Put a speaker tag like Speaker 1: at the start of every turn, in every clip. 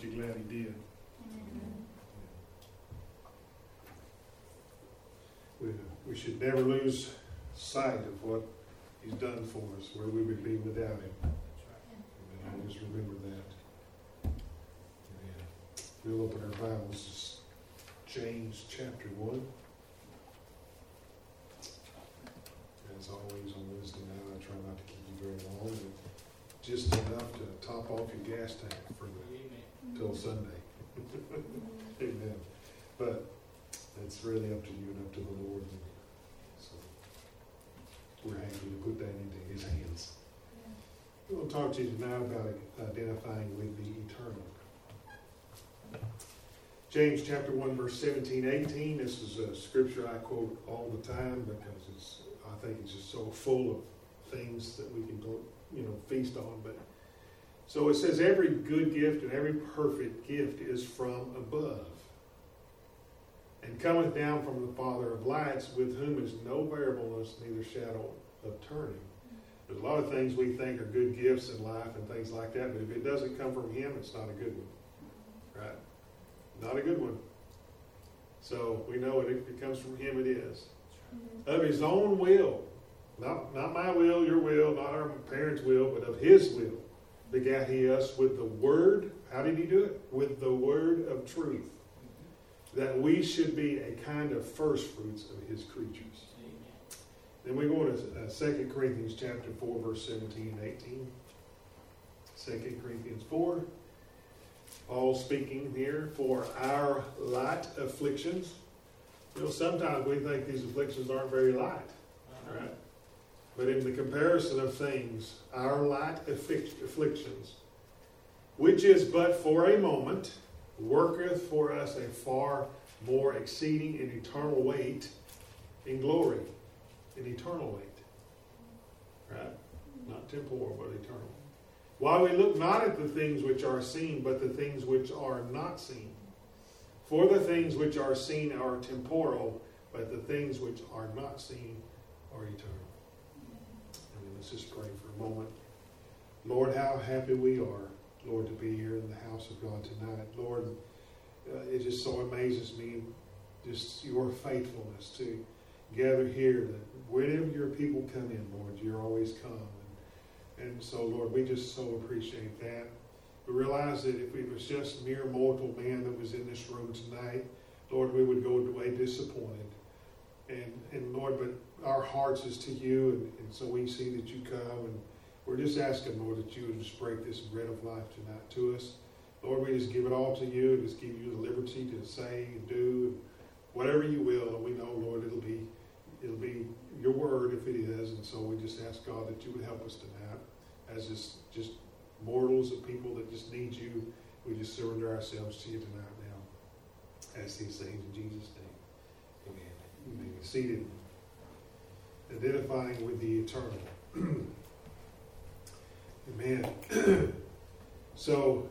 Speaker 1: aren't you glad he did? We should never lose sight of what he's done for us, where we would be without him. And I just remember that. We'll open our Bibles to James chapter 1. As always on Wednesday night, I try not to keep you very long, but just enough to top off your gas tank for till Sunday. Amen. But it's really up to you and up to the Lord. So we're happy to put that into his hands. We'll talk to you tonight about identifying with the eternal. James chapter 1, verse 17, 18. This is a scripture I quote all the time because I think it's just so full of things that we can feast on. But so it says, every good gift and every perfect gift is from above, and cometh down from the Father of lights, with whom is no variableness, neither shadow of turning. There's a lot of things we think are good gifts in life and things like that, but if it doesn't come from him, it's not a good one. Right? Not a good one. So we know it. If it comes from him, it is. Of his own will, not my will, your will, not our parents' will, but of his will, begat he us with the word. How did he do it? With the word of truth, that we should be a kind of first fruits of his creatures. Then we go to 2 Corinthians chapter 4, verse 17 and 18. 2 Corinthians 4. Paul speaking here, for our light afflictions. Sometimes we think these afflictions aren't very light. Right? But in the comparison of things, our light afflictions, which is but for a moment, worketh for us a far more exceeding and eternal weight in glory. An eternal weight. Right? Not temporal, but eternal. While we look not at the things which are seen, but the things which are not seen. For the things which are seen are temporal, but the things which are not seen are eternal. And let's just pray for a moment. Lord, how happy we are, Lord, to be here in the house of God tonight. Lord, it just so amazes me, just your faithfulness to gather here, that whenever your people come in, Lord, you're always come. And so, Lord, we just so appreciate that. We realize that if it was just mere mortal man that was in this room tonight, Lord, we would go away disappointed. And Lord, but our hearts is to you, and so we see that you come, and we're just asking, Lord, that you would just break this bread of life tonight to us. Lord, we just give it all to you, and just give you the liberty to say and do whatever you will, and we know, Lord, it'll be your word if it is, and so we just ask, God, that you would help us tonight as just mortals and people that just need you. We just surrender ourselves to you tonight now. Ask these things in Jesus' name. Amen. You may be seated. Identifying with the eternal. Amen. So,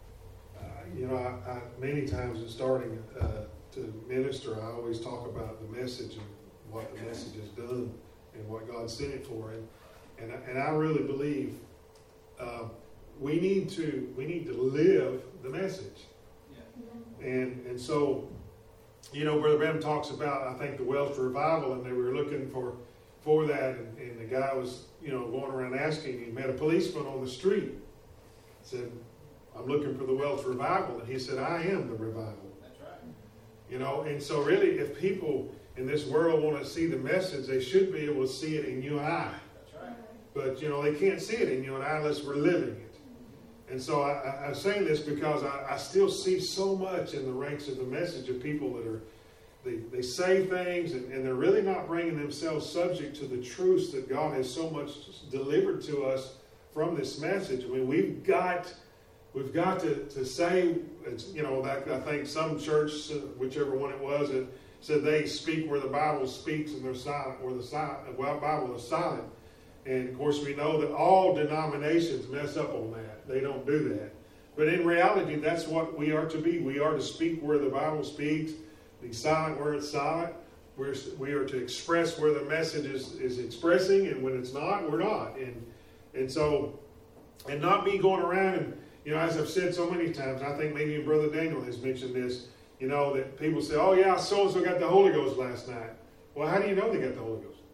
Speaker 1: I many times in starting to minister, I always talk about the message and what the message has done and what God sent it for. And I really believe we need to live the message. Yeah. And so, Brother Bram talks about, I think, the Welsh revival, and they were looking for that, and the guy was, going around asking. He met a policeman on the street. Said, "I'm looking for the Welsh revival," and he said, "I am the revival." That's right. And so really, if people in this world want to see the message, they should be able to see it in you and I. That's right. But they can't see it in you and I unless we're living it. And so I'm saying this because I still see so much in the ranks of the message of people that they say things and they're really not bringing themselves subject to the truths that God has so much delivered to us from this message. I mean, we've got to say, that I think some church, whichever one it was, it said they speak where the Bible speaks and they're silent where the Bible is silent. And of course, we know that all denominations mess up on that. They don't do that. But in reality, that's what we are to be. We are to speak where the Bible speaks, be silent where it's silent. We are to express where the message is expressing, and when it's not, we're not. And so, and not be going around as I've said so many times, I think maybe Brother Daniel has mentioned this, that people say, oh yeah, so-and-so got the Holy Ghost last night. Well, how do you know they got the Holy Ghost?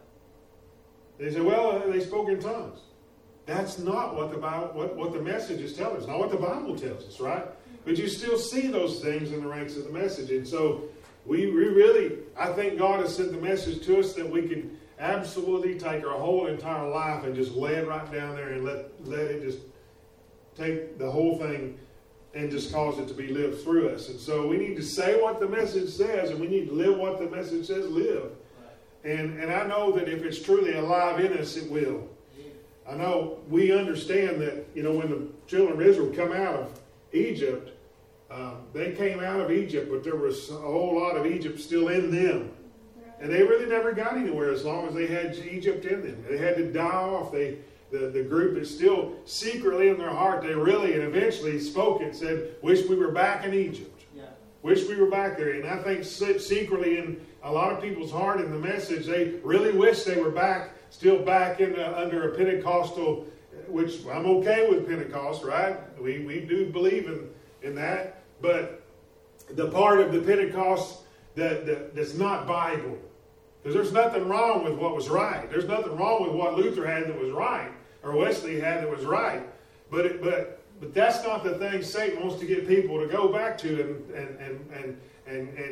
Speaker 1: Yeah. They say, well, they spoke in tongues. That's not what the Bible, what the message is telling us. Not what the Bible tells us, right? But you still see those things in the ranks of the message. And so we really, I think God has sent the message to us that we can absolutely take our whole entire life and just lay it right down there and let it just take the whole thing and just cause it to be lived through us. And so we need to say what the message says, and we need to live what the message says live. Right. And I know that if it's truly alive in us, it will. I know we understand that, when the children of Israel come out of Egypt, they came out of Egypt, but there was a whole lot of Egypt still in them. And they really never got anywhere as long as they had Egypt in them. They had to die off. The group is still secretly in their heart. They really and eventually spoke and said, wish we were back in Egypt. Yeah. Wish we were back there. And I think secretly in a lot of people's heart in the message, they really wish they were still back under a Pentecostal, which I'm okay with Pentecost, right? We do believe in that. But the part of the Pentecost that's not Bible. Because there's nothing wrong with what was right. There's nothing wrong with what Luther had that was right, or Wesley had that was right. But that's not the thing Satan wants to get people to go back to and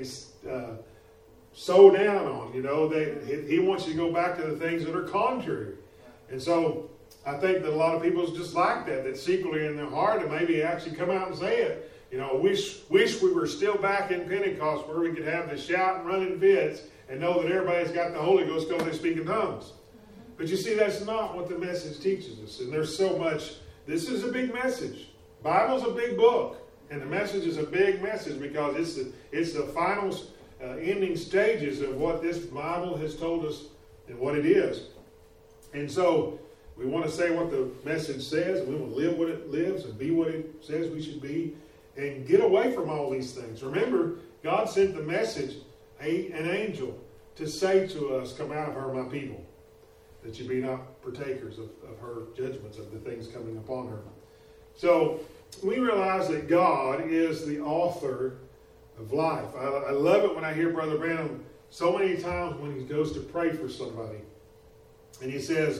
Speaker 1: sow down on. He wants you to go back to the things that are contrary. And so I think that a lot of people is just like that secretly in their heart, and maybe actually come out and say it. Wish we were still back in Pentecost where we could have the shout and running fits and know that everybody's got the Holy Ghost because they speak in tongues. But you see, that's not what the message teaches us. And there's so much. This is a big message. Bible's a big book. And the message is a big message because it's the final ending stages of what this Bible has told us and what it is. And so we want to say what the message says, and we want to live what it lives and be what it says we should be and get away from all these things. Remember, God sent the message, an angel, to say to us, come out of her, my people, that you be not partakers of her judgments, of the things coming upon her. So we realize that God is the author of life. I love it when I hear Brother Branham so many times when he goes to pray for somebody. And he says,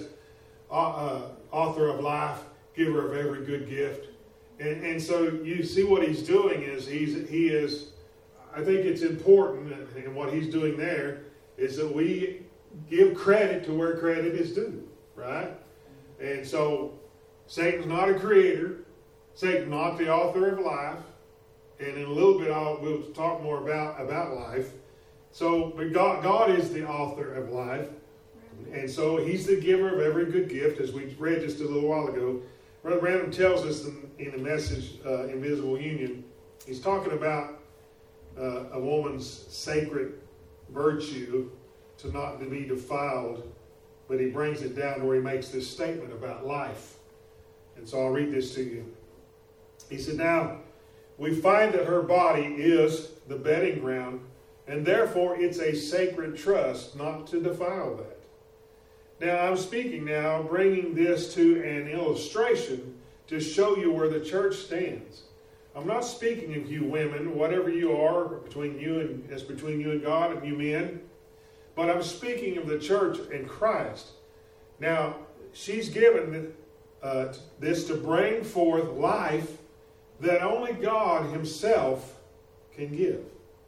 Speaker 1: author of life, giver of every good gift. And so you see what he's doing is he is, I think it's important, and what he's doing there is that we give credit to where credit is due, right? And so Satan's not a creator. Satan's not the author of life. And in a little bit we'll talk more about life. So, but God is the author of life. And so he's the giver of every good gift, as we read just a little while ago. Brother Branham tells us in the message, Invisible Union, he's talking about a woman's sacred virtue to not to be defiled, but he brings it down where he makes this statement about life. And so I'll read this to you. He said, now, we find that her body is the bedding ground, and therefore it's a sacred trust not to defile that. Now, I'm speaking now, bringing this to an illustration to show you where the church stands. I'm not speaking of you women, whatever you are, between you and God and you men, but I'm speaking of the church and Christ. Now, she's given this to bring forth life that only God himself can give.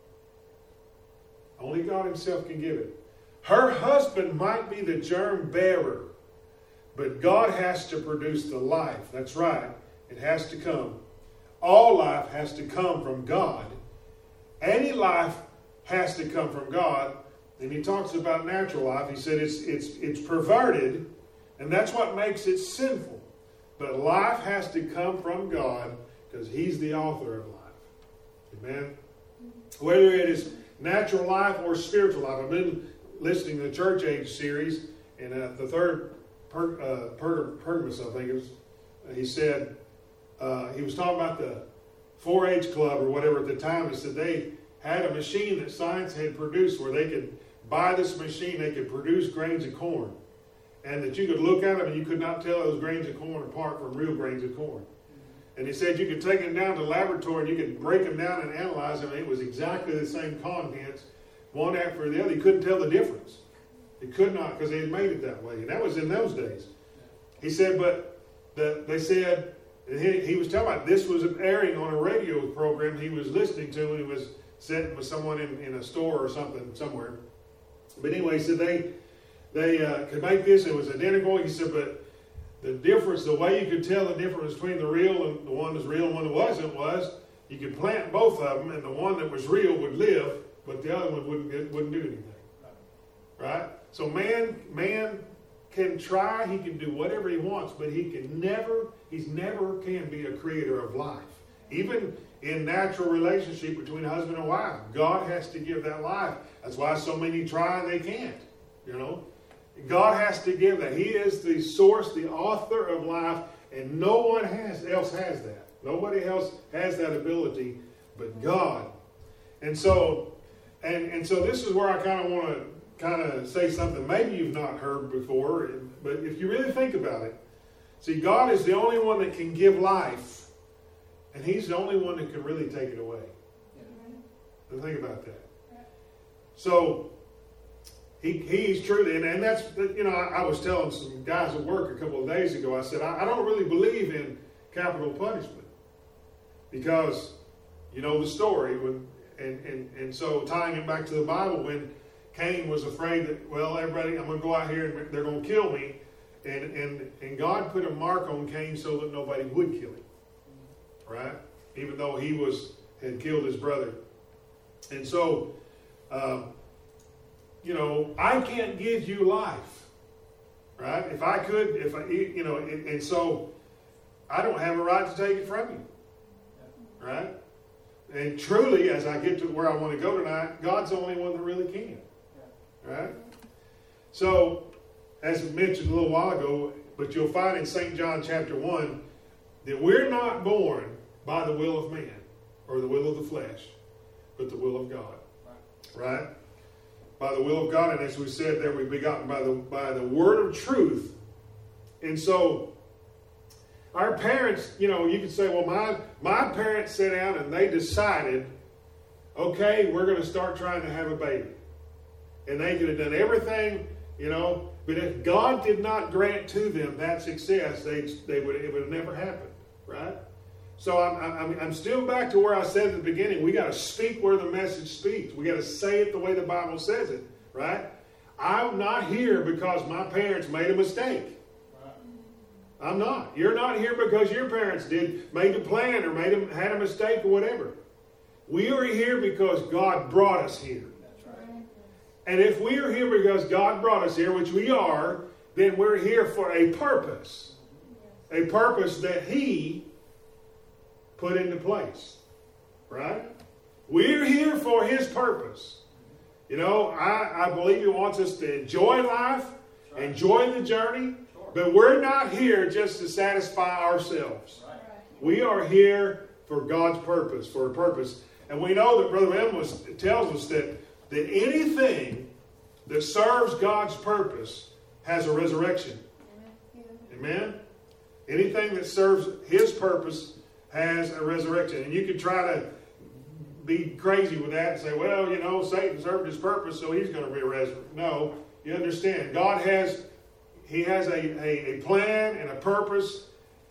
Speaker 1: Only God himself can give it. Her husband might be the germ bearer, but God has to produce the life. That's right. It has to come. All life has to come from God. Any life has to come from God. And he talks about natural life. He said it's perverted, and that's what makes it sinful. But life has to come from God because he's the author of life. Amen? Whether it is natural life or spiritual life. I've been listening to the Church Age series, and the third Pergamus, I think it was, he said, he was talking about the 4-H club or whatever at the time. He said they had a machine that science had produced where they could buy this machine, they could produce grains of corn, and that you could look at them and you could not tell those grains of corn apart from real grains of corn. And he said you could take them down to the laboratory and you could break them down and analyze them. And it was exactly the same contents, one after the other. You couldn't tell the difference. You could not, because they had made it that way. And that was in those days. He said, but they said, he was talking about this was airing on a radio program he was listening to when he was sitting with someone in a store or something somewhere. But anyway, he said they could make this. It was identical. He said, but the difference, the way you could tell the difference between the real and the one that's real and one that wasn't was you could plant both of them, and the one that was real would live, but the other one wouldn't do anything. Right? So man can try, he can do whatever he wants, but he's never can be a creator of life. Even in natural relationship between a husband and wife, God has to give that life. That's why so many try and they can't. God has to give that. He is the source, the author of life, and no one else has that. Nobody else has that ability but God. And so this is where I kind of want to say something maybe you've not heard before, but if you really think about it, see, God is the only one that can give life, and He's the only one that can really take it away. So think about that. So He's truly, and that's, I was telling some guys at work a couple of days ago, I said, I don't really believe in capital punishment, because you know the story, and so tying it back to the Bible, when Cain was afraid that, well, everybody, I'm going to go out here and they're going to kill me. And God put a mark on Cain so that nobody would kill him. Right? Even though he had killed his brother. And so, I can't give you life. Right? If I could, and so I don't have a right to take it from you. Right? And truly, as I get to where I want to go tonight, God's the only one that really can. Right? So, as I mentioned a little while ago, but you'll find in St. John chapter 1 that we're not born by the will of man or the will of the flesh, but the will of God. Right? By the will of God, and as we said there, we've begotten by the word of truth. And so, our parents, you can say, well, my parents sat down and they decided, okay, we're going to start trying to have a baby. And they could have done everything, but if God did not grant to them that success, it would have never happened, right? So I'm still back to where I said at the beginning, we got to speak where the message speaks. We got to say it the way the Bible says it, right? I'm not here because my parents made a mistake. I'm not. You're not here because your parents made a plan or had a mistake or whatever. We are here because God brought us here. And if we are here because God brought us here, which we are, then we're here for a purpose. A purpose that He put into place. Right? We're here for His purpose. I believe He wants us to enjoy life, enjoy the journey, but we're not here just to satisfy ourselves. We are here for God's purpose, for a purpose. And we know that Brother M tells us that anything that serves God's purpose has a resurrection. Amen? Anything that serves His purpose has a resurrection. And you could try to be crazy with that and say, well, Satan served his purpose, so he's going to be resurrected. No, you understand. God has a plan and a purpose.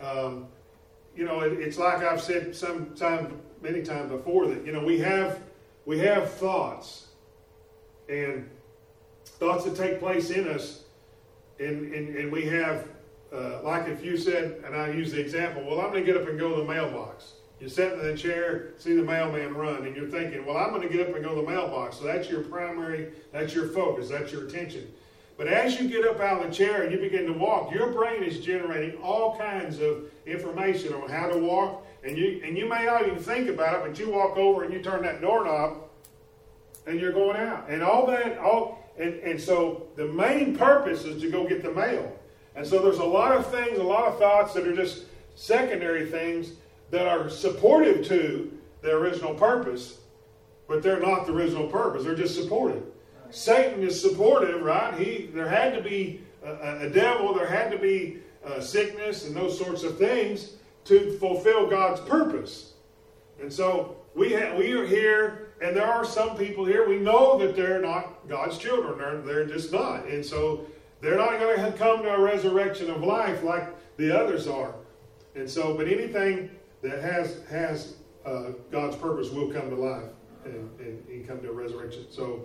Speaker 1: It's like I've said many times before that, we have thoughts. And thoughts that take place in us, and we have, like if you said, and I use the example, well, I'm going to get up and go to the mailbox. You're sitting in the chair, see the mailman run, and you're thinking, well, I'm going to get up and go to the mailbox. So that's your that's your focus, that's your attention. But as you get up out of the chair and you begin to walk, your brain is generating all kinds of information on how to walk, and you may not even think about it, but you walk over and you turn that doorknob, and you're going out. And and so the main purpose is to go get the mail. And so there's a lot of things, a lot of thoughts that are just secondary things that are supportive to the original purpose, but they're not the original purpose. They're just supportive. Right. Satan is supportive, right? There had to be a devil, there had to be sickness and those sorts of things to fulfill God's purpose. And so we are here, and there are some people here, we know that they're not God's children. They're just not. And so they're not going to come to a resurrection of life like the others are. And so, but anything that has God's purpose will come to life and come to a resurrection. So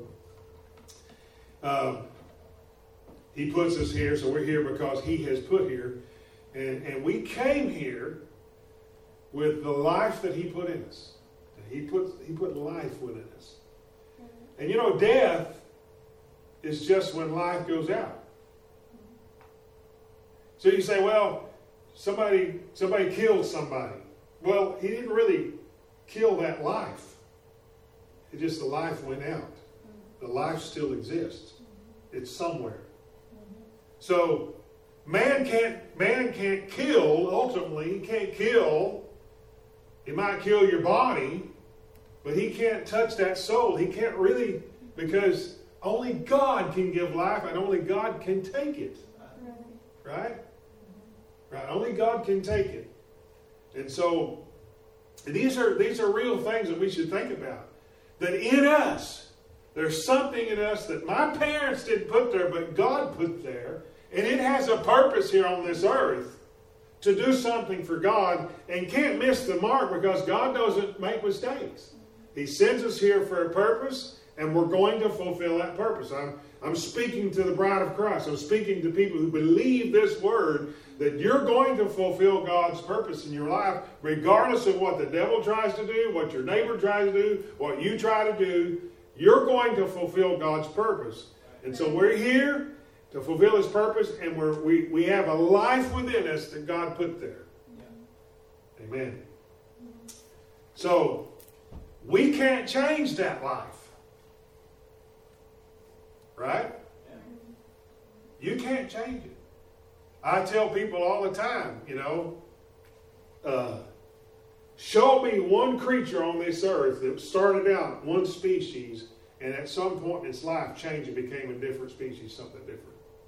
Speaker 1: He puts us here, so we're here because He has put here. And we came here with the life that He put in us. He put life within us. And you know, death is just when life goes out. So you say, well, somebody killed somebody. Well, he didn't really kill that life. It just the life went out. The life still exists. It's somewhere. So man can't kill, ultimately. He can't kill. He might kill your body, but he can't touch that soul. He can't really, because only God can give life and only God can take it. Right? Right. Only God can take it. And so these are real things that we should think about. That in us, there's something in us that my parents didn't put there, but God put there. And it has a purpose here on this earth to do something for God, and can't miss the mark because God doesn't make mistakes. He sends us here for a purpose, and we're going to fulfill that purpose. I'm speaking to the bride of Christ. I'm speaking to people who believe this word, that you're going to fulfill God's purpose in your life, regardless of what the devil tries to do, what your neighbor tries to do, what you try to do. You're going to fulfill God's purpose. And so we're here to fulfill His purpose, and we have a life within us that God put there. Yeah. Amen. So we can't change that life. Right? Yeah. You can't change it. I tell people all the time, show me one creature on this earth that started out one species and at some point in its life changed and became a different species, something different.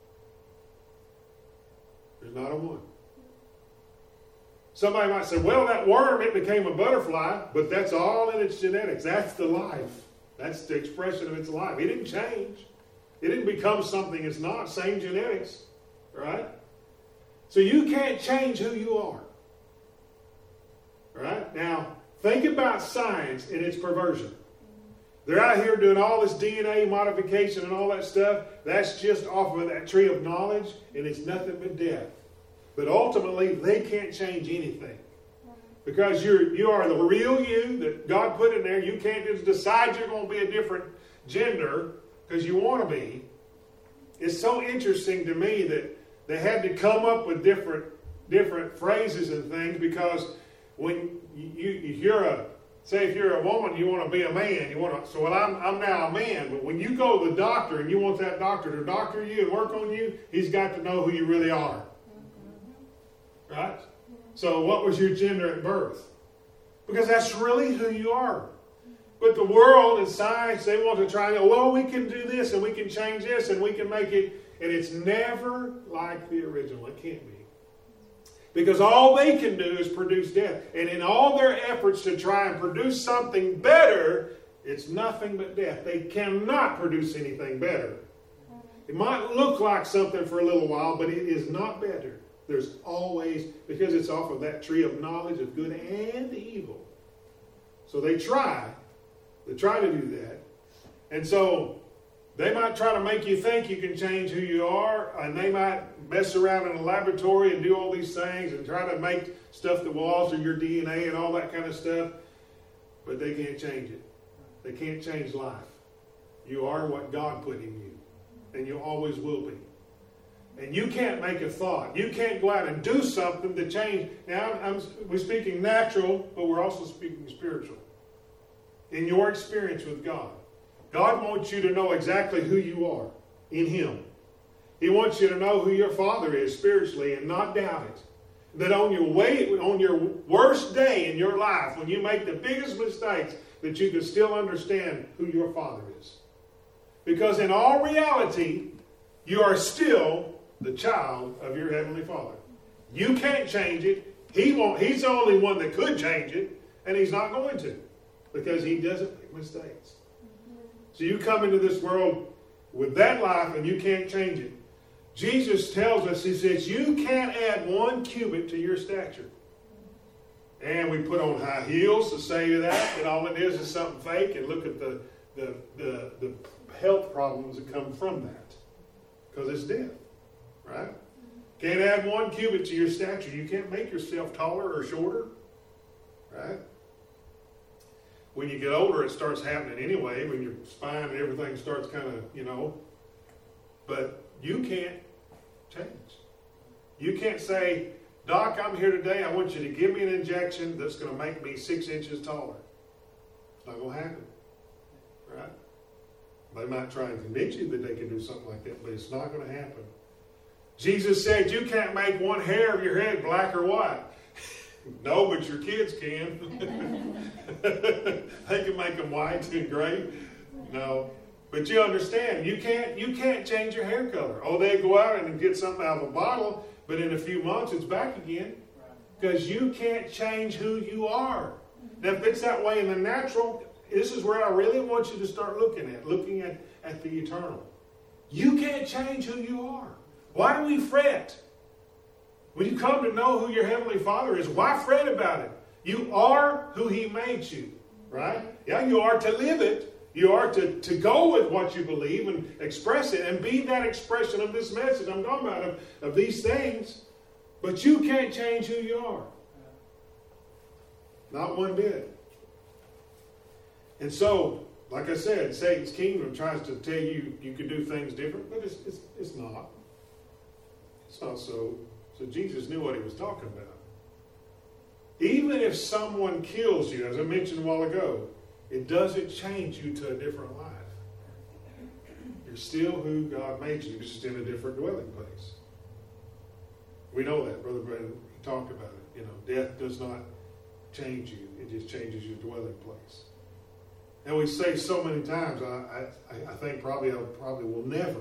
Speaker 1: There's not a one. Somebody might say, well, that worm, it became a butterfly, but that's all in its genetics. That's the life. That's the expression of its life. It didn't change. It didn't become something it's not. Same genetics. Right? So you can't change who you are. Right? Now, think about science and its perversion. They're out here doing all this DNA modification and all that stuff. That's just off of that tree of knowledge, and it's nothing but death. But ultimately, they can't change anything. Because you are the real you that God put in there. You can't just decide you're going to be a different gender because you want to be. It's so interesting to me that they had to come up with different phrases and things, because when if you're a woman, you want to be a man. I'm now a man. But when you go to the doctor and you want that doctor to doctor you and work on you, he's got to know who you really are. Right? So what was your gender at birth? Because that's really who you are. But the world and science, they want to try and go, well, we can do this and we can change this and we can make it. And it's never like the original. It can't be. Because all they can do is produce death. And in all their efforts to try and produce something better, it's nothing but death. They cannot produce anything better. It might look like something for a little while, but it is not better. There's always, because it's off of that tree of knowledge of good and evil. So they try to do that. And so they might try to make you think you can change who you are, and they might mess around in a laboratory and do all these things and try to make stuff that will alter your DNA and all that kind of stuff, but they can't change it. They can't change life. You are what God put in you, and you always will be. And you can't make a thought. You can't go out and do something to change. Now, we're speaking natural, but we're also speaking spiritual. In your experience with God, God wants you to know exactly who you are in Him. He wants you to know who your Father is spiritually and not doubt it. That on your worst day in your life, when you make the biggest mistakes, that you can still understand who your Father is. Because in all reality, you are still the child of your Heavenly Father. You can't change it. He's the only one that could change it, and he's not going to, because he doesn't make mistakes. So you come into this world with that life and you can't change it. Jesus tells us, he says, you can't add 1 cubit to your stature. And we put on high heels to say that, and all it is something fake, and look at the health problems that come from that. Because it's death, right? Can't add 1 cubit to your stature. You can't make yourself taller or shorter, right? When you get older, it starts happening anyway, when your spine and everything starts kind of, but you can't change. You can't say, Doc, I'm here today. I want you to give me an injection that's going to make me 6 inches taller. It's not going to happen, right? They might try and convince you that they can do something like that, but it's not going to happen. Jesus said, you can't make 1 hair of your head black or white. No, but your kids can. They can make them white and gray. No. But you understand, you can't change your hair color. Oh, they go out and get something out of a bottle, but in a few months it's back again. Because you can't change who you are. Now, if it's that way in the natural, this is where I really want you to start looking at the eternal. You can't change who you are. Why do we fret? When you come to know who your Heavenly Father is, why fret about it? You are who He made you, right? Yeah, you are to live it. You are to go with what you believe and express it and be that expression of this message I'm talking about, of these things. But you can't change who you are. Not one bit. And so, like I said, Satan's kingdom tries to tell you you can do things different, but it's not. It's not so. So Jesus knew what He was talking about. Even if someone kills you, as I mentioned a while ago, it doesn't change you to a different life. You're still who God made you, just in a different dwelling place. We know that, Brother Brandon. He talked about it. Death does not change you. It just changes your dwelling place. And we say so many times, I think probably will never,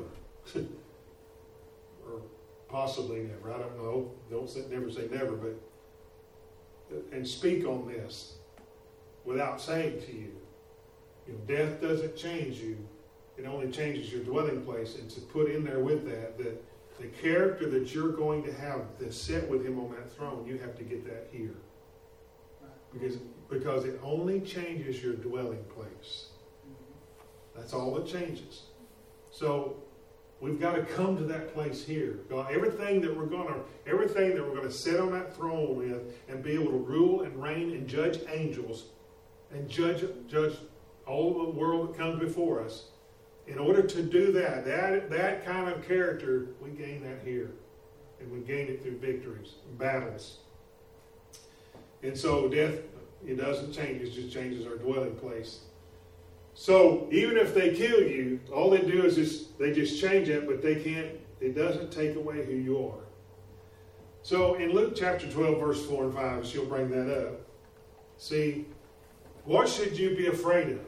Speaker 1: or possibly never, I don't know, never say never, but, and speak on this without saying to you, death doesn't change you. It only changes your dwelling place. And to put in there with that the character that you're going to have that's set with Him on that throne, you have to get that here. Because it only changes your dwelling place. That's all it changes. So we've got to come to that place here. God, everything that we're going to sit on that throne with and be able to rule and reign and judge angels and judge all the world that comes before us. In order to do that kind of character, we gain that here. And we gain it through victories and battles. And so death, it doesn't change. It just changes our dwelling place. So even if they kill you, all they do is they just change it, but it doesn't take away who you are. So in Luke chapter 12, verse 4 and 5, she'll bring that up. See, what should you be afraid of?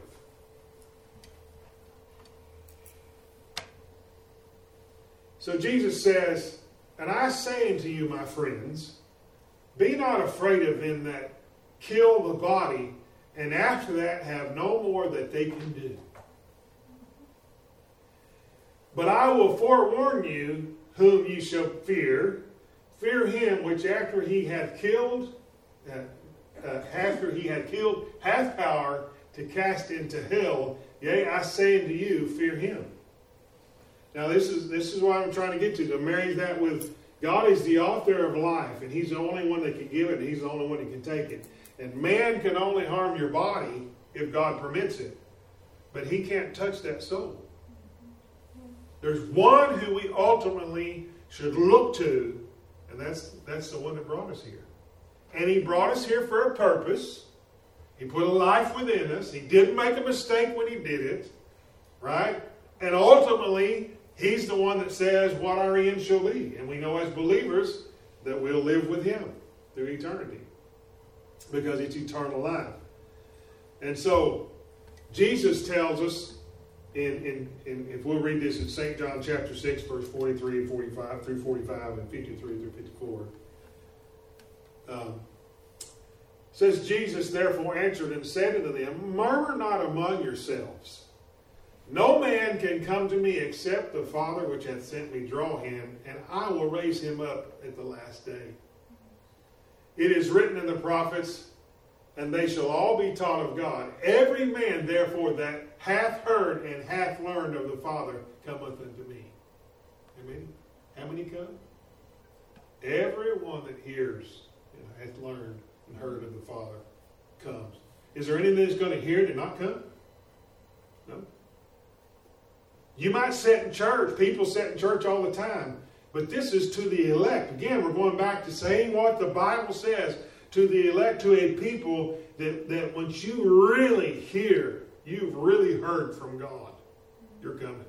Speaker 1: So Jesus says, and I say unto you, my friends, be not afraid of them that kill the body, and after that have no more that they can do. But I will forewarn you whom ye shall fear. Fear him which after he hath killed, hath power to cast into hell. Yea, I say unto you, fear him. Now this is what I'm trying to get to marry that with God is the author of life, and He's the only one that can give it, and He's the only one that can take it. And man can only harm your body if God permits it. But He can't touch that soul. There's one who we ultimately should look to, and that's the one that brought us here. And He brought us here for a purpose. He put a life within us. He didn't make a mistake when He did it. Right? And ultimately, He's the one that says what our end shall be. And we know as believers that we'll live with Him through eternity. Because it's eternal life. And so, Jesus tells us, if we'll read this in St. John chapter 6, verse 43 and 45 through 45 and 53 through 54. Says, Jesus therefore answered and said unto them, murmur not among yourselves. No man can come to me except the Father which hath sent me draw him, and I will raise him up at the last day. It is written in the prophets, and they shall all be taught of God. Every man therefore that hath heard and hath learned of the Father cometh unto me. Amen. How many come? Everyone that hears and hath learned and heard of the Father comes. Is there anything that's going to hear and not come? No. You might sit in church. People sit in church all the time. But this is to the elect. Again, we're going back to saying what the Bible says. To the elect, to a people that once you really hear, you've really heard from God, you're coming.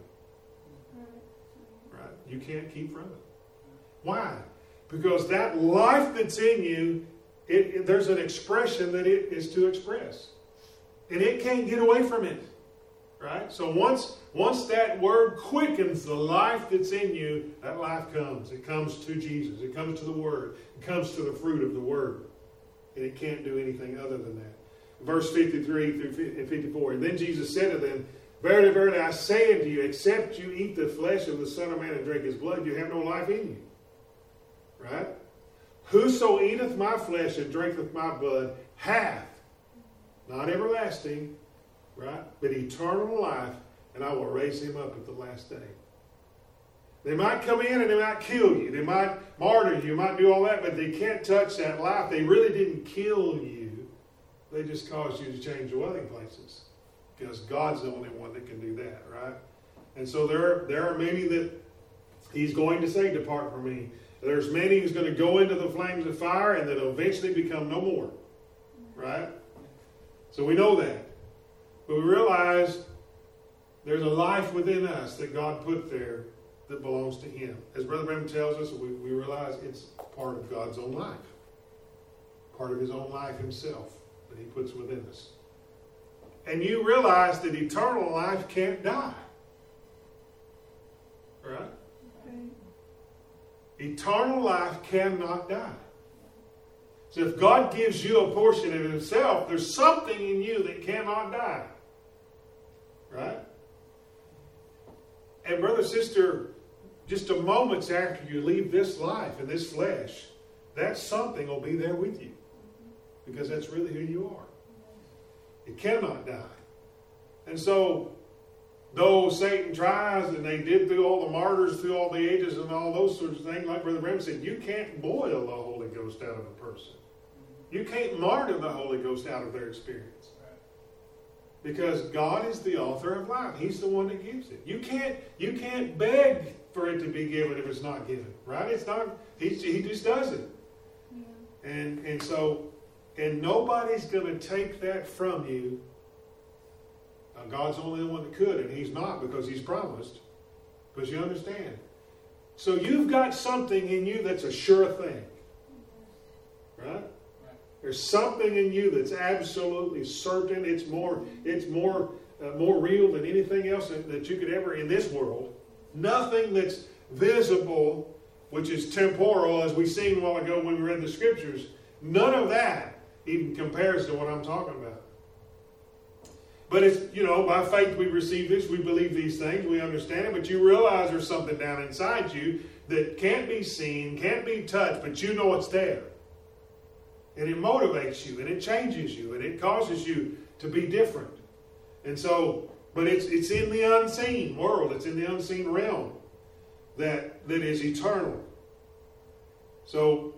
Speaker 1: Right? You can't keep from it. Why? Because that life that's in you, there's an expression that it is to express. And it can't get away from it. Right? So once that word quickens the life that's in you, that life comes. It comes to Jesus. It comes to the Word. It comes to the fruit of the Word. And it can't do anything other than that. Verse 53 through 54. And then Jesus said to them, verily, verily, I say unto you, except you eat the flesh of the Son of Man and drink his blood, you have no life in you. Right? Whoso eateth my flesh and drinketh my blood hath, not everlasting, right, but eternal life, and I will raise him up at the last day. They might come in and they might kill you. They might martyr you. Might do all that, but they can't touch that life. They really didn't kill you. They just caused you to change dwelling places. Because God's the only one that can do that, right? And so there are many that he's going to say, depart from me. There's many who's going to go into the flames of fire and that will eventually become no more. Right? So we know that. But we realize there's a life within us that God put there that belongs to him. As Brother Branham tells us, we realize it's part of God's own life. Part of his own life himself that he puts within us. And you realize that eternal life can't die. Right? Eternal life cannot die. So if God gives you a portion of himself, there's something in you that cannot die. Right? And brother, sister, just a moments after you leave this life and this flesh, that something will be there with you. Because that's really who you are. It cannot die. And so, though Satan tries, and they did through all the martyrs, through all the ages and all those sorts of things, like Brother Branham said, you can't boil the Holy Ghost out of a person. You can't martyr the Holy Ghost out of their experience. Because God is the author of life. He's the one that gives it. You can't beg for it to be given if it's not given. Right? It's not. He just does it. Yeah. And so nobody's going to take that from you. God's the only one that could, and he's not because he's promised. Because you understand. So you've got something in you that's a sure thing. Right? There's something in you that's absolutely certain. It's more real than anything else that you could ever in this world. Nothing that's visible, which is temporal, as we seen a while ago when we read the scriptures. None of that even compares to what I'm talking about. But it's, by faith we receive this, we believe these things, we understand it, but you realize there's something down inside you that can't be seen, can't be touched, but you know it's there. And it motivates you, and it changes you, and it causes you to be different. And so, but it's in the unseen world, it's in the unseen realm that is eternal. So,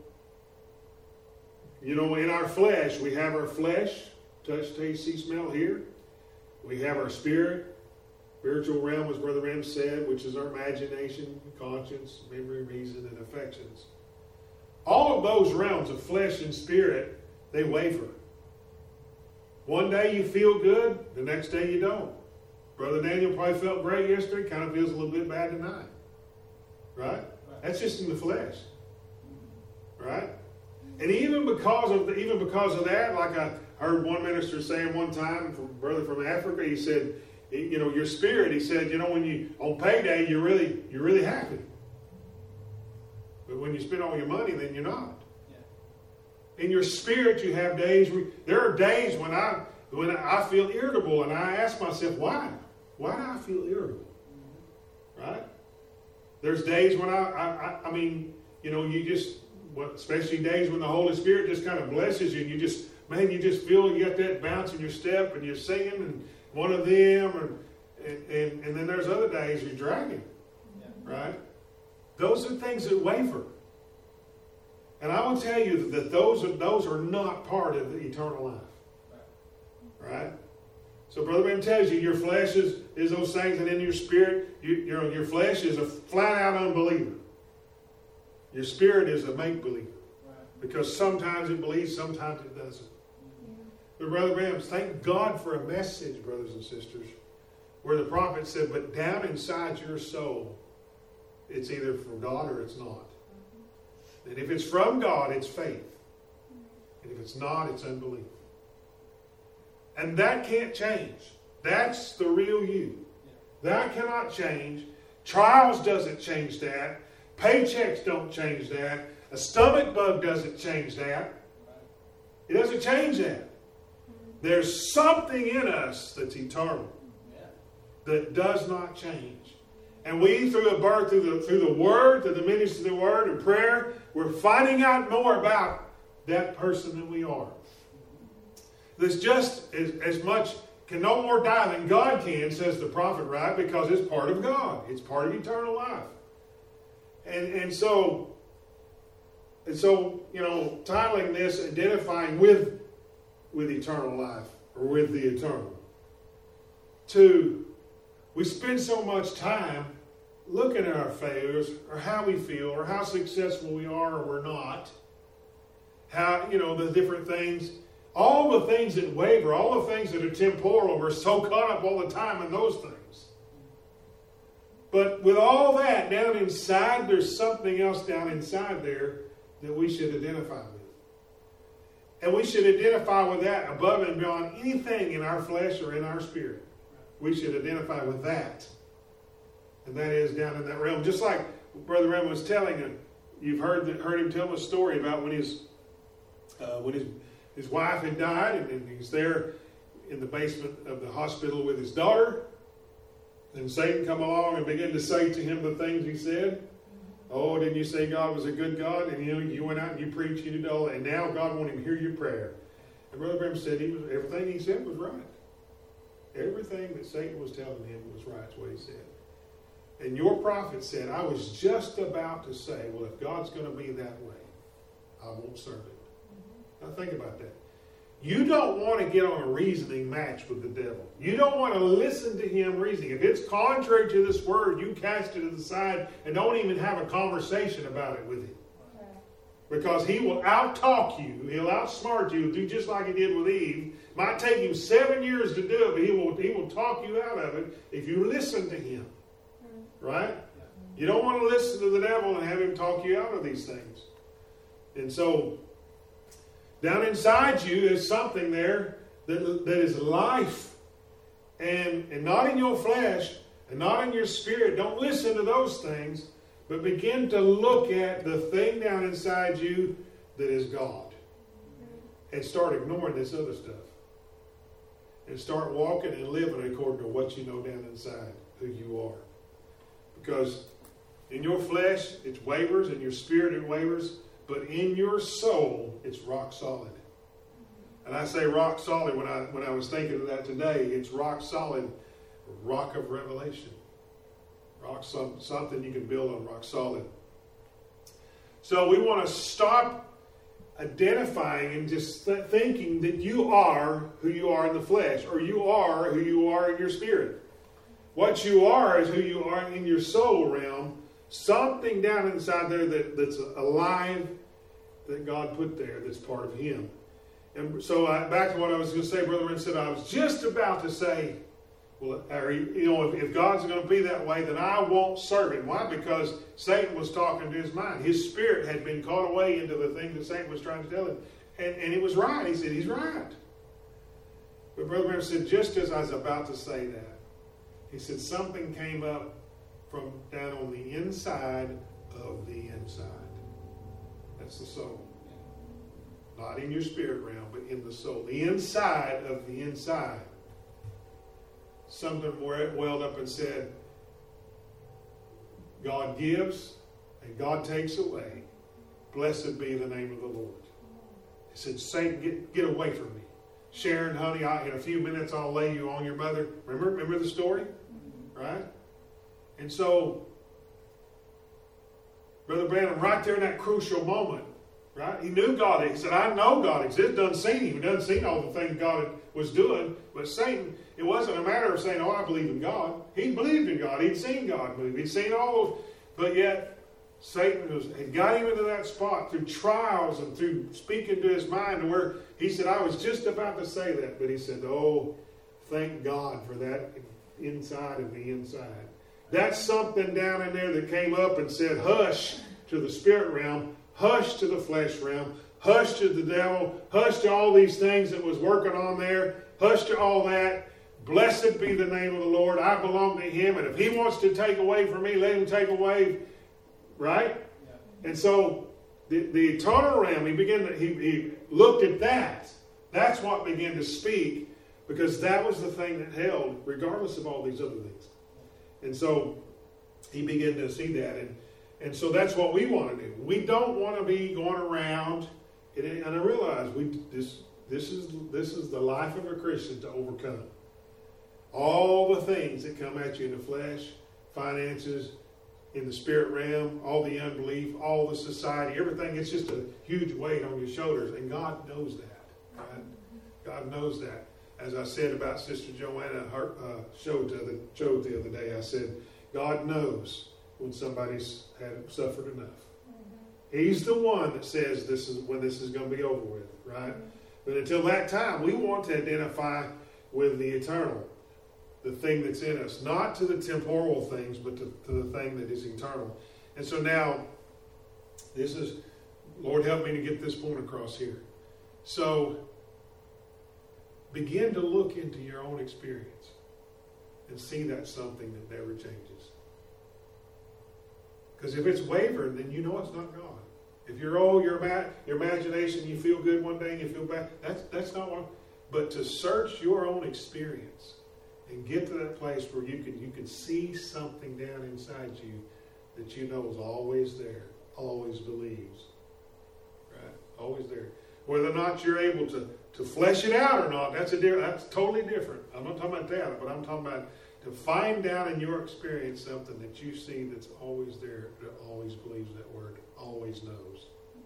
Speaker 1: in our flesh, we have our flesh, touch, taste, see, smell, hear. We have our spirit, spiritual realm, as Brother Ram said, which is our imagination, conscience, memory, reason, and affections. All of those realms of flesh and spirit, they waver. One day you feel good, the next day you don't. Brother Daniel probably felt great yesterday, kind of feels a little bit bad tonight. Right? That's just in the flesh. Right? And even because of that, like I heard one minister saying one time, brother from Africa, he said, your spirit, he said, when you on payday you're really happy. But when you spend all your money, then you're not. in your spirit you have days. There are days when I feel irritable, and I ask myself, why? Why do I feel irritable? Right? There's days when I mean, you know, you just, especially days when the Holy Spirit just kind of blesses you, and you just feel you got that bounce in your step, and you're singing, and one of them, and then there's other days you're dragging, right? Those are things that waver. And I will tell you that those are not part of the eternal life. Right? So Brother Ben tells you your flesh is those things, and in your spirit, your flesh is a flat-out unbeliever. Your spirit is a make-believer. Because sometimes it believes, sometimes it doesn't. But Brother Branham, thank God for a message, brothers and sisters, where the prophet said, but down inside your soul, it's either from God or it's not. And if it's from God, it's faith. And if it's not, it's unbelief. And that can't change. That's the real you. That cannot change. Trials doesn't change that. Paychecks don't change that. A stomach bug doesn't change that. It doesn't change that. There's something in us that's eternal that does not change. And we, through the Word, through the ministry of the Word and prayer, we're finding out more about that person than we are. There's just as much, can no more die than God can, says the prophet, right? Because it's part of God. It's part of eternal life. And so, you know, titling this, identifying with eternal life, or with the eternal. 2, we spend so much time looking at our failures, or how we feel, or how successful we are or we're not. How, you know, the different things, all the things that waver, all the things that are temporal, we're so caught up all the time in those things. But with all that down inside, there's something else down inside there that we should identify with. And we should identify with that above and beyond anything in our flesh or in our spirit. We should identify with that. And that is down in that realm. Just like Brother Ram was telling you, you've heard him tell a story about when his wife had died, and he's there in the basement of the hospital with his daughter. And Satan come along and began to say to him the things he said. Oh, didn't you say God was a good God? And you went out and you preached, you did all that, and now God wanted to hear your prayer. And Brother Branham said everything he said was right. Everything that Satan was telling him was right, is what he said. And your prophet said, I was just about to say, well, if God's going to be that way, I won't serve him. Now think about that. You don't want to get on a reasoning match with the devil. You don't want to listen to him reasoning. If it's contrary to this word, you cast it to the side and don't even have a conversation about it with him. Because he will out-talk you. He'll outsmart you. Do just like he did with Eve. Might take him 7 years to do it, but he will talk you out of it if you listen to him. Right? You don't want to listen to the devil and have him talk you out of these things. And so, down inside you is something there that is life. And not in your flesh and not in your spirit. Don't listen to those things. But begin to look at the thing down inside you that is God. And start ignoring this other stuff. And start walking and living according to what you know down inside, who you are. Because in your flesh, it wavers. In your spirit, it wavers. But in your soul, it's rock solid. And I say rock solid when I was thinking of that today. It's rock solid, rock of revelation. Rock something you can build on, rock solid. So we want to stop identifying and just thinking that you are who you are in the flesh, or you are who you are in your spirit. What you are is who you are in your soul realm. Something down inside there that's alive, that God put there, that's part of Him. And so back to what I was going to say, Brother Ren said, I was just about to say, well, if God's going to be that way, then I won't serve Him. Why? Because Satan was talking to his mind. His spirit had been caught away into the thing that Satan was trying to tell him. And it was right. He said, he's right. But Brother Ren said, just as I was about to say that, he said, something came up from down on the inside of the inside. That's the soul. Not in your spirit realm, but in the soul. The inside of the inside. Something welled up and said, God gives and God takes away. Blessed be the name of the Lord. He said, Satan, get away from me. Sharon, honey, in a few minutes I'll lay you on your mother. Remember the story? Right? And so, Brother Branham, right there in that crucial moment, right? He knew God. He said, I know God exists. Doesn't see him. He doesn't see all the things God was doing. But Satan, it wasn't a matter of saying, oh, I believe in God. He believed in God. He'd seen God move. He'd seen all those. But yet, Satan had got him into that spot through trials and through speaking to his mind, where he said, I was just about to say that. But he said, oh, thank God for that inside of the inside. That's something down in there that came up and said, hush to the spirit realm, hush to the flesh realm, hush to the devil, hush to all these things that was working on there, hush to all that. Blessed be the name of the Lord. I belong to him, and if he wants to take away from me, let him take away. Right? Yeah. And so the eternal realm, he looked at that. That's what began to speak, because that was the thing that held, regardless of all these other things. And so he began to see that. And so that's what we want to do. We don't want to be going around, and I realize this is the life of a Christian to overcome. All the things that come at you in the flesh, finances, in the spirit realm, all the unbelief, all the society, everything, it's just a huge weight on your shoulders. And God knows that. Right? God knows that. As I said about Sister Joanna, her showed the other day, I said, God knows when somebody's suffered enough. He's the one that says this is when this is going to be over with, right? But until that time, we want to identify with the eternal, the thing that's in us, not to the temporal things, but to the thing that is eternal. And so now, this is, Lord, help me to get this point across here. So, begin to look into your own experience and see that's something that never changes. Because if it's wavered, then you know it's not God. If you're your imagination, you feel good one day and you feel bad, that's not what. But to search your own experience and get to that place where you can see something down inside you that you know is always there, always believes, right? Always there. Whether or not you're able to flesh it out or not, that's totally different. I'm not talking about that, but I'm talking about to find down in your experience something that you see that's always there, that always believes that word, always knows.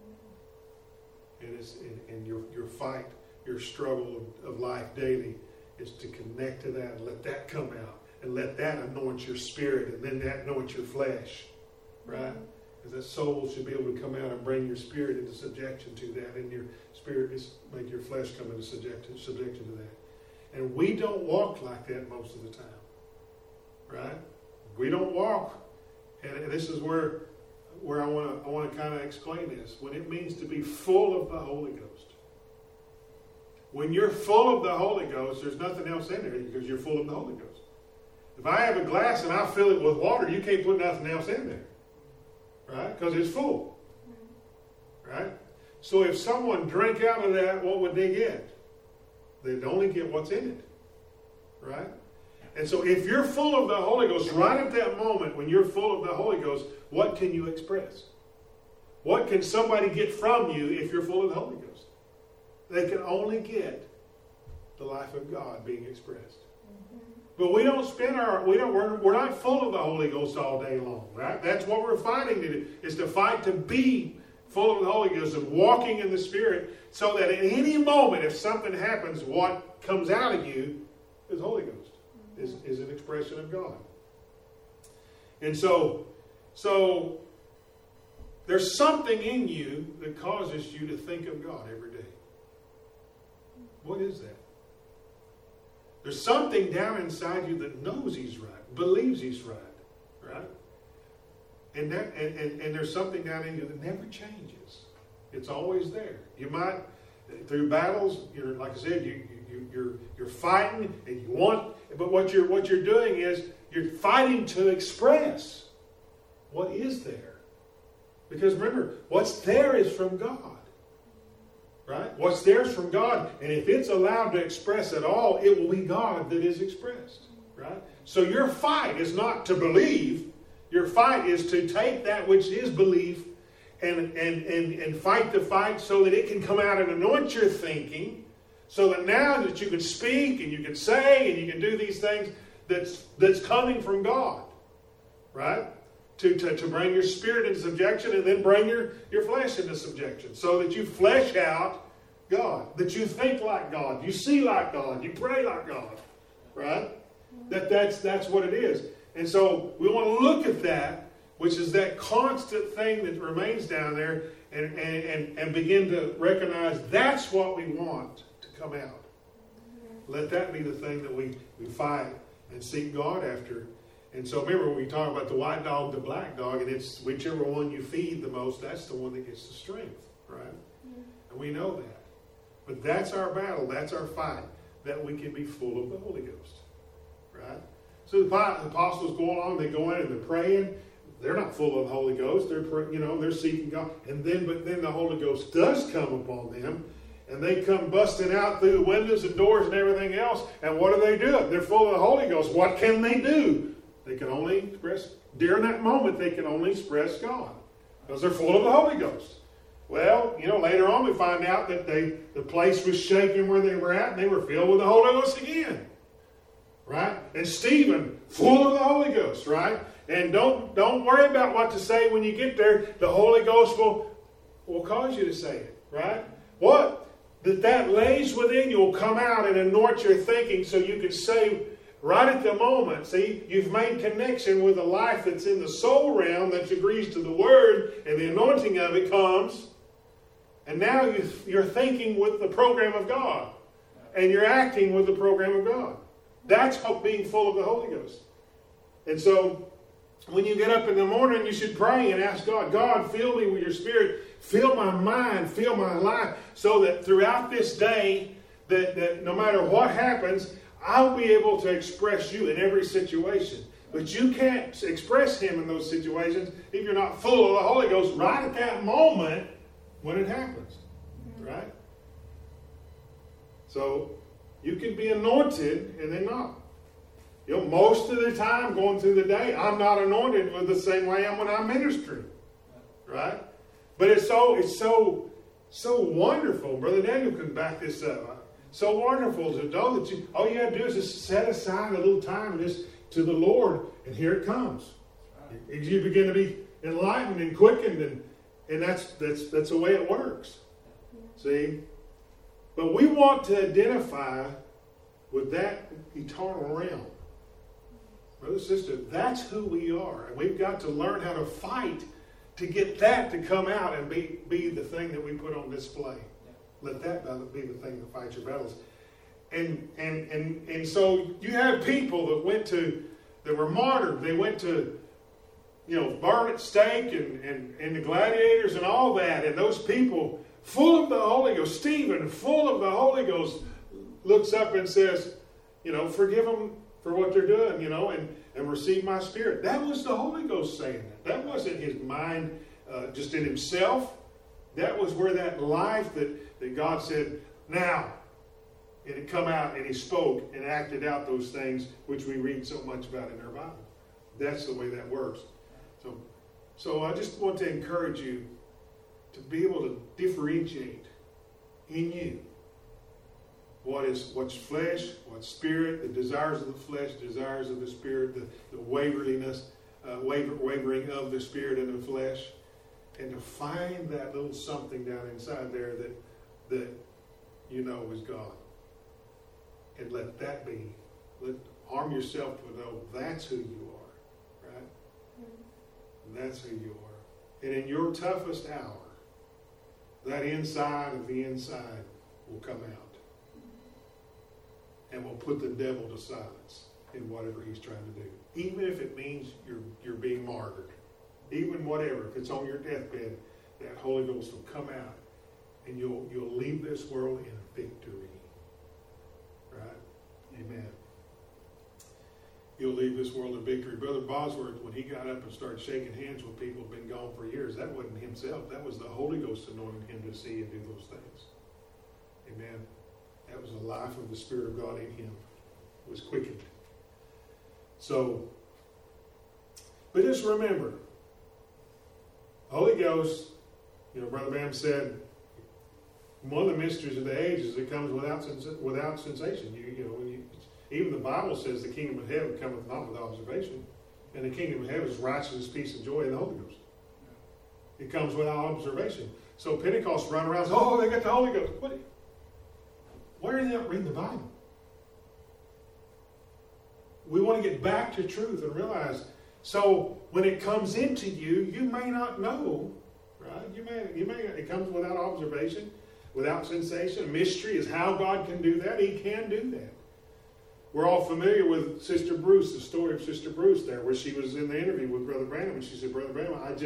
Speaker 1: And your fight, your struggle of life daily is to connect to that and let that come out and let that anoint your spirit and then that anoint your flesh, right? Because that soul should be able to come out and bring your spirit into subjection to that, and your spirit is make your flesh come into subjection to that. And we don't walk like that most of the time, right? We don't walk, and this is where I want to kind of explain this. When it means to be full of the Holy Ghost. When you're full of the Holy Ghost, there's nothing else in there because you're full of the Holy Ghost. If I have a glass and I fill it with water, you can't put nothing else in there. Right? Because it's full. Right? So if someone drank out of that, what would they get? They'd only get what's in it. Right? And so if you're full of the Holy Ghost, right at that moment when you're full of the Holy Ghost, what can you express? What can somebody get from you if you're full of the Holy Ghost? They can only get the life of God being expressed. But we don't we're not full of the Holy Ghost all day long, right? That's what we're fighting to do, is to fight to be full of the Holy Ghost and walking in the Spirit, so that at any moment, if something happens, what comes out of you is Holy Ghost, is an expression of God. And so there's something in you that causes you to think of God every day. What is that? There's something down inside you that knows He's right, believes He's right, right? And there's something down in you that never changes. It's always there. You might, through battles, like I said, you're fighting and you want, but what you're doing is you're fighting to express what is there. Because remember, what's there is from God. Right? What's theirs from God. And if it's allowed to express at all, it will be God that is expressed. Right? So your fight is not to believe. Your fight is to take that which is belief and fight the fight so that it can come out and anoint your thinking, so that now that you can speak and you can say and you can do these things that's coming from God. Right? To bring your spirit into subjection and then bring your flesh into subjection, so that you flesh out God, that you think like God, you see like God, you pray like God. Right? That's what it is. And so we want to look at that, which is that constant thing that remains down there, and begin to recognize that's what we want to come out. Let that be the thing that we fight and seek God after. And so remember, when we talk about the white dog, the black dog, and it's whichever one you feed the most, that's the one that gets the strength, right? Yeah. And we know that. But that's our battle, that's our fight, that we can be full of the Holy Ghost, right? So the apostles go along, they go in and they're praying. They're not full of the Holy Ghost. They're seeking God. But then the Holy Ghost does come upon them, and they come busting out through the windows and doors and everything else. And what do? They're full of the Holy Ghost. What can they do? They can only express, during that moment, they can only express God, because they're full of the Holy Ghost. Well, later on we find out that the place was shaking where they were at, and they were filled with the Holy Ghost again. Right? And Stephen, full of the Holy Ghost, right? And don't worry about what to say when you get there. The Holy Ghost will cause you to say it, right? What? That lays within you will come out and anoint your thinking, so you can say right at the moment, see, you've made connection with the life that's in the soul realm that agrees to the Word, and the anointing of it comes. And now you're thinking with the program of God, and you're acting with the program of God. That's being full of the Holy Ghost. And so, when you get up in the morning, you should pray and ask God, God, fill me with your Spirit, fill my mind, fill my life, so that throughout this day, that no matter what happens, I'll be able to express you in every situation. But you can't express Him in those situations if you're not full of the Holy Ghost right at that moment when it happens. Right? So, you can be anointed and then not. Most of the time going through the day, I'm not anointed with the same way I am when I'm ministering. Right? But it's so wonderful. Brother Daniel can back this up. So wonderful to know that all you have to do is just set aside a little time just to the Lord, and here it comes. You begin to be enlightened and quickened, and that's the way it works. See? But we want to identify with that eternal realm. Brother, sister, that's who we are. And we've got to learn how to fight to get that to come out and be the thing that we put on display. Let that be the thing that fights your battles. And so you have people that were martyred. They went to, burn at stake and the gladiators and all that. And those people full of the Holy Ghost, Stephen, full of the Holy Ghost, looks up and says, forgive them for what they're doing, and receive my Spirit. That was the Holy Ghost saying that. That wasn't his mind just in himself. That was where that life that God said, now, and it come out, and he spoke and acted out those things which we read so much about in our Bible. That's the way that works. So I just want to encourage you to be able to differentiate in you what's flesh, what's spirit, the desires of the flesh, desires of the spirit, the wavering of the spirit and the flesh, and to find that little something down inside there that is God. And let that be. Arm yourself to know that's who you are. Right? That's who you are. And in your toughest hour, that inside of the inside will come out. And will put the devil to silence in whatever he's trying to do. Even if it means you're being martyred. Even whatever. If it's on your deathbed, that Holy Ghost will come out. And you'll leave this world in victory. Right? Amen. You'll leave this world in victory. Brother Bosworth, when he got up and started shaking hands with people who've been gone for years, that wasn't himself. That was the Holy Ghost anointing him to see and do those things. Amen. That was the life of the Spirit of God in him. It was quickened. So, but just remember, Holy Ghost, Brother Bam said, one of the mysteries of the age is it comes without sensation. Even the Bible says the kingdom of heaven cometh not with observation. And the kingdom of heaven is righteousness, peace, and joy in the Holy Ghost. It comes without observation. So Pentecost run around and say, oh, they got the Holy Ghost. Why are they not reading the Bible? We want to get back to truth and realize, so when it comes into you, you may not know, right? It comes without observation, without sensation. Mystery is how God can do that. He can do that. We're all familiar with Sister Bruce, the story of Sister Bruce there, where she was in the interview with Brother Branham, and she said, Brother Branham, I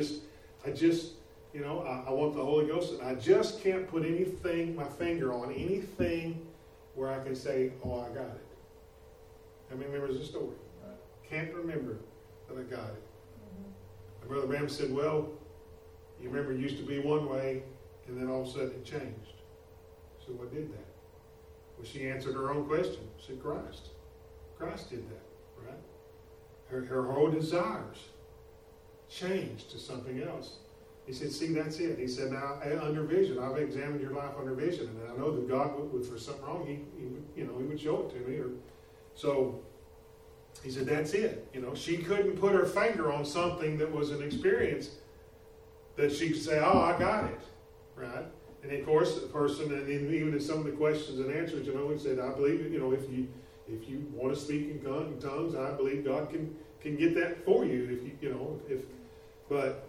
Speaker 1: want the Holy Ghost, and I just can't put my finger on anything where I can say, oh, I got it. How many remembers the story? Right. Can't remember that I got it. Mm-hmm. And Brother Branham said, well, you remember it used to be one way, and then all of a sudden it changed. So what did that? Well, she answered her own question. She said, Christ. Christ did that, right? Her whole desires changed to something else. He said, see, that's it. He said, now, under vision, I've examined your life under vision, and I know that God would, for something wrong, he would show it to me. So he said, that's it. She couldn't put her finger on something that was an experience that she could say, oh, I got it, right? And of course, the person, and even in some of the questions and answers, he said, I believe, if you want to speak in tongues, I believe God can get that for you. But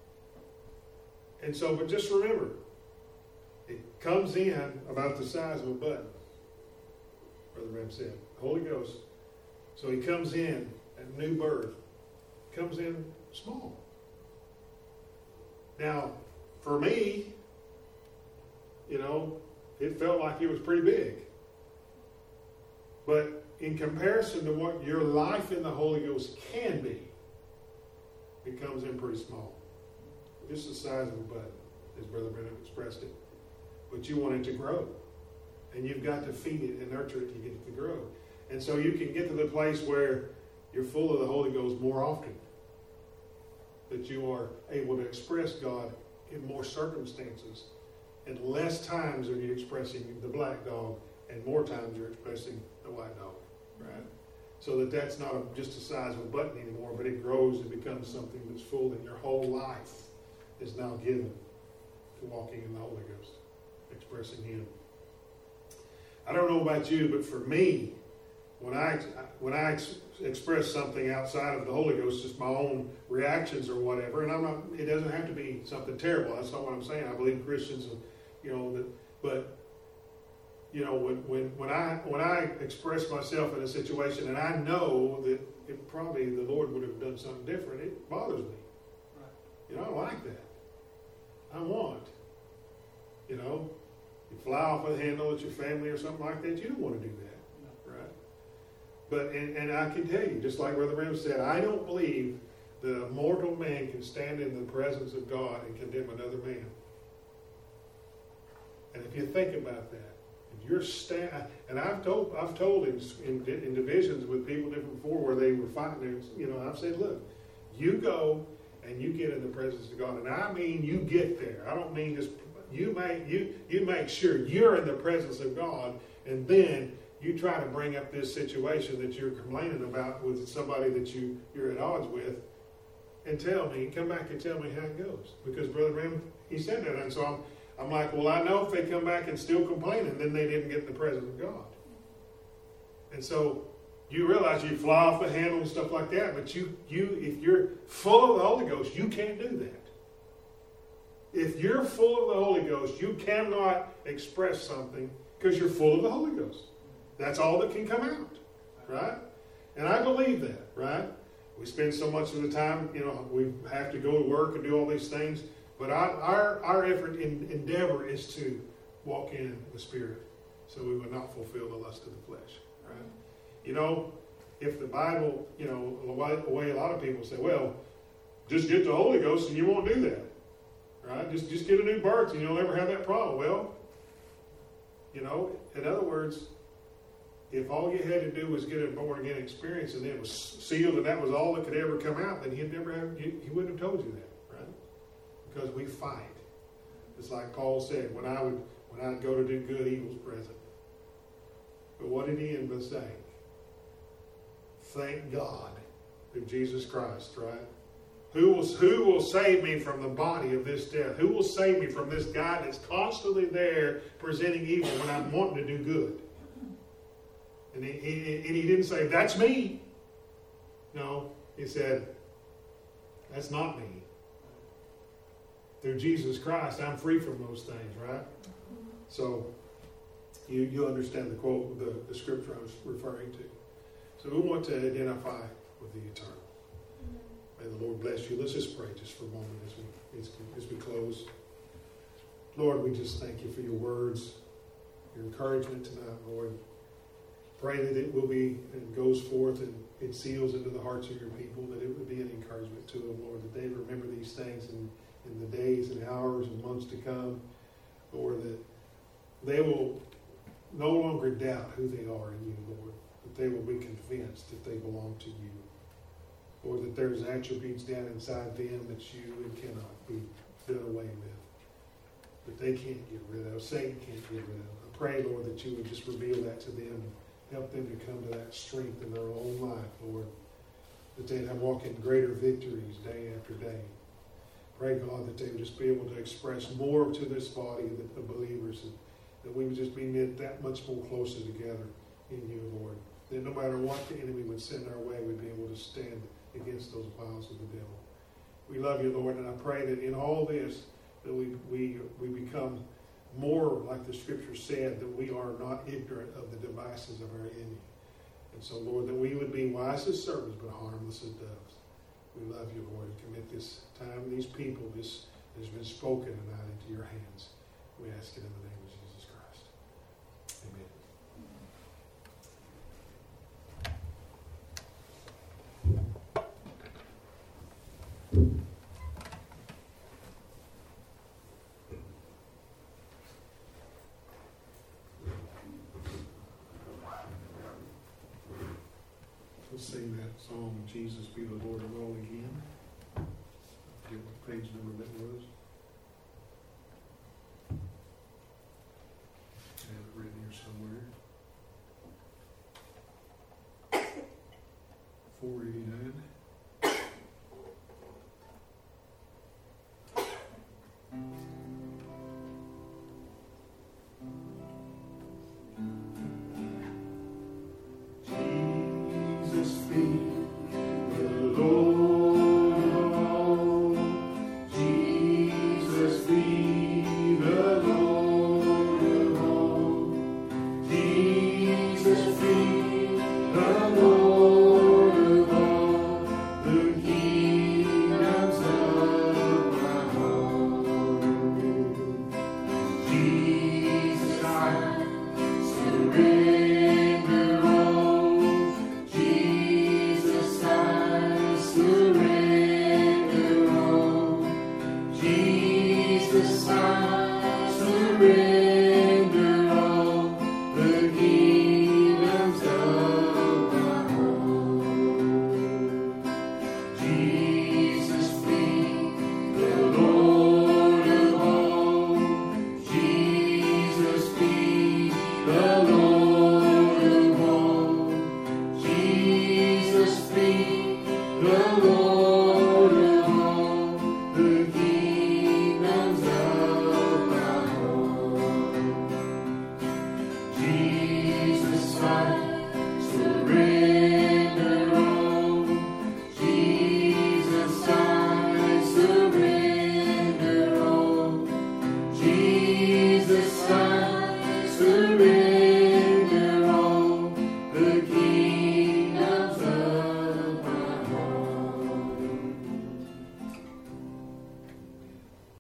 Speaker 1: just remember, it comes in about the size of a button. Brother Ram said, Holy Ghost. So he comes in at new birth, comes in small. Now, for me, it felt like it was pretty big. But in comparison to what your life in the Holy Ghost can be, it comes in pretty small. Just the size of a button, as Brother Brennan expressed it. But you want it to grow. And you've got to feed it and nurture it to get it to grow. And so you can get to the place where you're full of the Holy Ghost more often. That you are able to express God in more circumstances. And less times are you expressing the black dog, and more times you're expressing the white dog, right? So that's not just the size of a button anymore, but it grows and becomes something that's full, and your whole life is now given to walking in the Holy Ghost, expressing Him. I don't know about you, but for me, when I express something outside of the Holy Ghost, just my own reactions or whatever, and it doesn't have to be something terrible. That's not what I'm saying. I believe Christians, when I express myself in a situation and I know that it probably the Lord would have done something different, it bothers me. Right. I don't like that. I want, you fly off the handle at your family or something like that. You don't want to do that, right? But and I can tell you, just like Brother Ram said, I don't believe that a mortal man can stand in the presence of God and condemn another man. And if you think about that, if you're and I've told in divisions with people different before where they were fighting, I've said, look, you go and you get in the presence of God, and I mean you get there. I don't mean just you make sure you're in the presence of God, and then you try to bring up this situation that you're complaining about with somebody that you're at odds with, and come back and tell me how it goes. Because Brother Ram, he said that, and so I'm like, well, I know if they come back and still complaining, then they didn't get in the presence of God. And so you realize you fly off the handle and stuff like that, but you if you're full of the Holy Ghost, you can't do that. If you're full of the Holy Ghost, you cannot express something because you're full of the Holy Ghost. That's all that can come out, right? And I believe that, right? We spend so much of the time, we have to go to work and do all these things. But our effort and endeavor is to walk in the Spirit so we would not fulfill the lust of the flesh, right? If the Bible, the way a lot of people say, well, just get the Holy Ghost and you won't do that, right? Just get a new birth and you'll never have that problem. Well, You know, in other words, if all you had to do was get a born-again experience and it was sealed and that was all that could ever come out, then he wouldn't have told you that, right? Because we fight. It's like Paul said, when I'd go to do good, evil's present. But what did he end by saying? Thank God through Jesus Christ, right? Who will save me from the body of this death? Who will save me from this guy that's constantly there presenting evil when I'm wanting to do good? And he didn't say, that's me. No, he said, that's not me. Through Jesus Christ, I'm free from those things, right? So, you understand the quote, the scripture I was referring to. So we want to identify with the eternal. May the Lord bless you. Let's just pray just for a moment as we close. Lord, we just thank you for your words, your encouragement tonight, Lord. Pray that it will be and goes forth and it seals into the hearts of your people, that it would be an encouragement to them, Lord, that they remember these things in the days and hours and months to come, Lord, that they will no longer doubt who they are in you, Lord, that they will be convinced that they belong to you. Or that there's attributes down inside them that you cannot be done away with. That they can't get rid of. Satan can't get rid of. I pray, Lord, that you would just reveal that to them and help them to come to that strength in their own life, Lord. That they'd walk in greater victories day after day. Pray, God, that they would just be able to express more to this body of believers, and that we would just be knit that much more closer together in you, Lord. That no matter what the enemy would send our way, we'd be able to stand against those wiles of the devil. We love you, Lord, and I pray that in all this, that we become more, like the scripture said, that we are not ignorant of the devices of our enemy. And so, Lord, that we would be wise as serpents, but harmless as doves. We love you, Lord, and commit this time, these people, this has been spoken tonight into your hands. We ask it in the name of Jesus Christ. Amen. Let's sing that song, Jesus Be the Lord of All again. I forget what page number that was. I have it written here somewhere. 488.